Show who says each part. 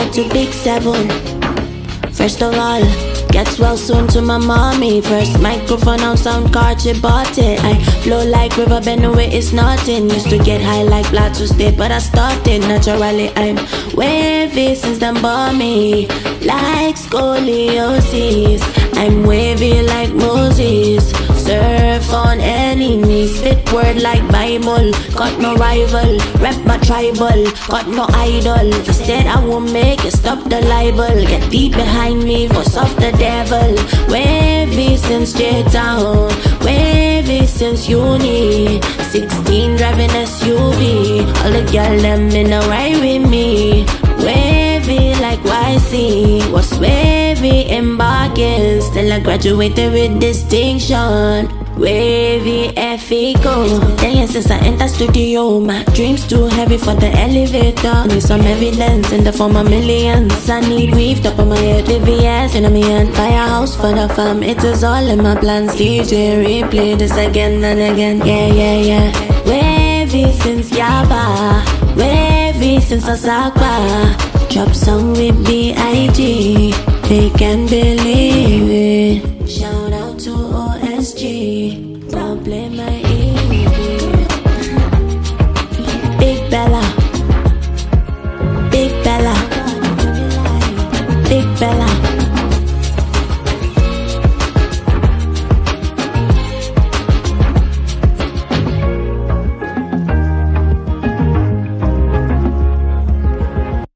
Speaker 1: up to Big 7. First of all, gets well soon to my mommy. First microphone on sound card, she bought it. I flow like river, bend away, it's nothing. Used to get high like Black Tuesday, but I started naturally. I'm wavy since them bought me. Like scoliosis, I'm wavy like Moses. Surf on enemies, spit word like Bible. Got no rival, rep my tribal. Got no idol, instead I won't make it, stop the libel. Get deep behind me, force off the devil. Wavy since J-Town, wavy since uni. 16 driving SUV, all the girl them in a ride with me. Wavy like YC, was wavy embarking. Still I graduated with distinction. Wavy F-Eco. 10 years since I entered studio. My dreams too heavy for the elevator. Need some evidence in the form of millions. I need weave top of my head, VVS in my hand. Buy a house for the fam, it is all in my plans. DJ replay this again and again. Yeah. Wavy since Yaba, wavy since Osaka. Drop song with B.I.G. They can't believe it. Shout out to OSG. Don't play my EP. Big Bella, Big Bella, Big Bella.